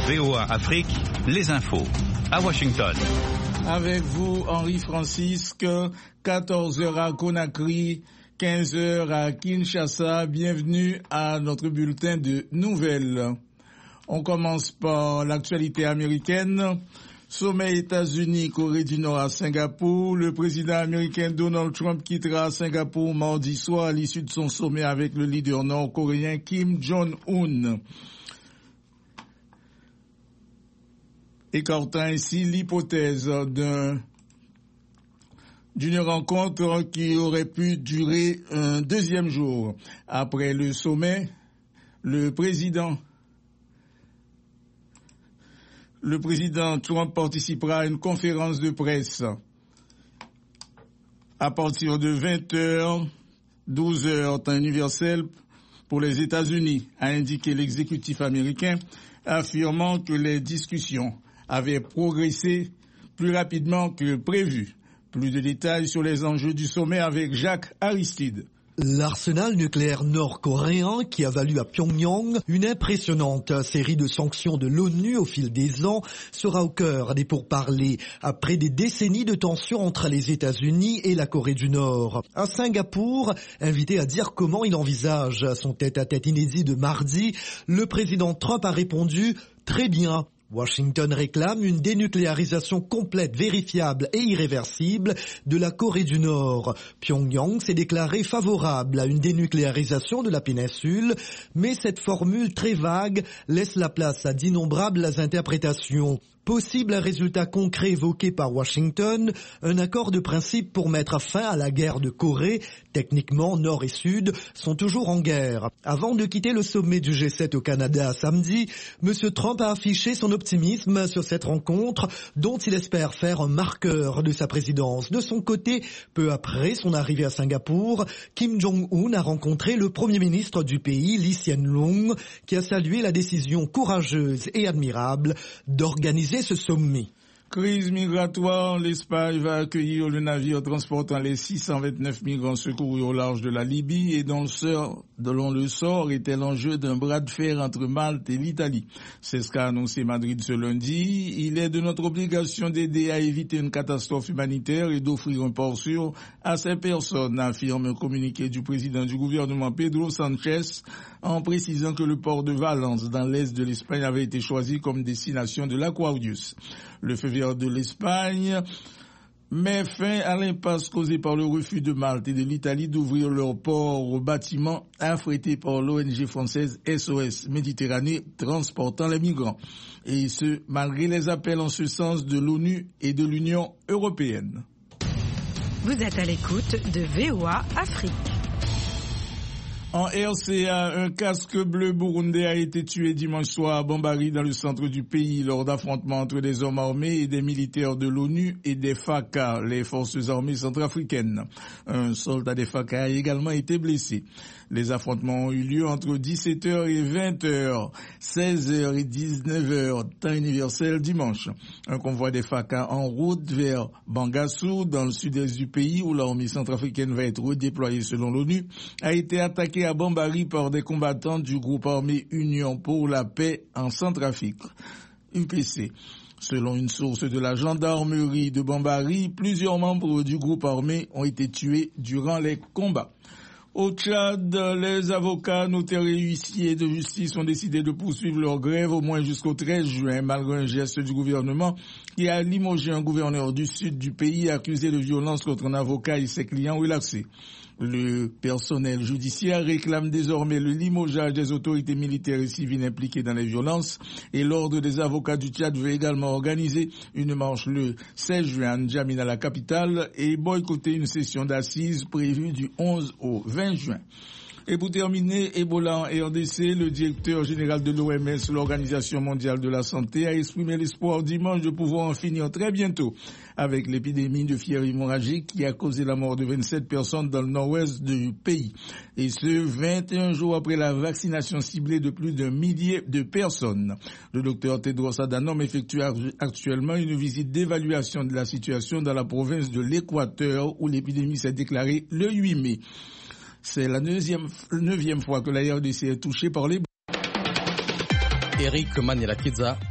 VOA Afrique, les infos. À Washington. Avec vous, Henri Francisque, 14h à Conakry, 15h à Kinshasa. Bienvenue à notre bulletin de nouvelles. On commence par l'actualité américaine. Sommet États-Unis, Corée du Nord à Singapour. Le président américain Donald Trump quittera Singapour mardi soir à l'issue de son sommet avec le leader nord-coréen Kim Jong-un. Écartant ainsi l'hypothèse d'une rencontre qui aurait pu durer un deuxième jour. Après le sommet, le président Trump participera à une conférence de presse à partir de 20h, 12h temps universel pour les États-Unis, a indiqué l'exécutif américain, affirmant que les discussions avaient progressé plus rapidement que prévu. Plus de détails sur les enjeux du sommet avec Jacques Aristide. L'arsenal nucléaire nord-coréen qui a valu à Pyongyang une impressionnante série de sanctions de l'ONU au fil des ans sera au cœur des pourparlers après des décennies de tensions entre les États-Unis et la Corée du Nord. À Singapour, invité à dire comment il envisage son tête-à-tête inédit de mardi, le président Trump a répondu « Très bien ». Washington réclame une dénucléarisation complète, vérifiable et irréversible de la Corée du Nord. Pyongyang s'est déclaré favorable à une dénucléarisation de la péninsule, mais cette formule très vague laisse la place à d'innombrables interprétations. Possible résultat concret évoqué par Washington, un accord de principe pour mettre fin à la guerre de Corée. Techniquement, Nord et Sud sont toujours en guerre. Avant de quitter le sommet du G7 au Canada samedi, M. Trump a affiché son optimisme sur cette rencontre dont il espère faire un marqueur de sa présidence. De son côté, peu après son arrivée à Singapour, Kim Jong-un a rencontré le Premier ministre du pays, Lee Hsien-loong, qui a salué la décision courageuse et admirable d'organiser ce sommet. Crise migratoire, l'Espagne va accueillir le navire transportant les 629 migrants secourus au large de la Libye et dont le sort était l'enjeu d'un bras de fer entre Malte et l'Italie. C'est ce qu'a annoncé Madrid ce lundi. Il est de notre obligation d'aider à éviter une catastrophe humanitaire et d'offrir un port sûr à ces personnes, affirme un communiqué du président du gouvernement Pedro Sánchez, en précisant que le port de Valence dans l'est de l'Espagne avait été choisi comme destination de l'Aquarius. Le feu vert de l'Espagne met fin à l'impasse causée par le refus de Malte et de l'Italie d'ouvrir leur port aux bâtiments affrétés par l'ONG française SOS Méditerranée transportant les migrants. Et ce, malgré les appels en ce sens de l'ONU et de l'Union européenne. Vous êtes à l'écoute de VOA Afrique. En RCA, un casque bleu burundais a été tué dimanche soir à Bambari dans le centre du pays lors d'affrontements entre des hommes armés et des militaires de l'ONU et des FACA, les forces armées centrafricaines. Un soldat des FACA a également été blessé. Les affrontements ont eu lieu entre 17h et 20h, 16h et 19h, temps universel dimanche. Un convoi des FACA en route vers Bangassou, dans le sud-est du pays où l'armée centrafricaine va être redéployée selon l'ONU, a été attaqué à Bambari par des combattants du groupe armé Union pour la paix en Centrafrique, UPC. Selon une source de la gendarmerie de Bambari, plusieurs membres du groupe armé ont été tués durant les combats. Au Tchad, les avocats, notaires et huissiers de justice ont décidé de poursuivre leur grève au moins jusqu'au 13 juin, malgré un geste du gouvernement qui a limogé un gouverneur du sud du pays accusé de violence contre un avocat et ses clients relaxés. Le personnel judiciaire réclame désormais le limogeage des autorités militaires et civiles impliquées dans les violences et l'ordre des avocats du Tchad veut également organiser une marche le 16 juin à N'Djamena, la capitale, et boycotter une session d'assises prévue du 11 au 20 juin. Et pour terminer, Ebola en RDC, le directeur général de l'OMS, l'Organisation mondiale de la santé, a exprimé l'espoir dimanche de pouvoir en finir très bientôt avec l'épidémie de fièvre hémorragique qui a causé la mort de 27 personnes dans le nord-ouest du pays. Et ce, 21 jours après la vaccination ciblée de plus d'un millier de personnes. Le docteur Tedros Adhanom effectue actuellement une visite d'évaluation de la situation dans la province de l'Équateur où l'épidémie s'est déclarée le 8 mai. C'est la neuvième fois que la RDC est touchée par les... Eric Maniela-Kidza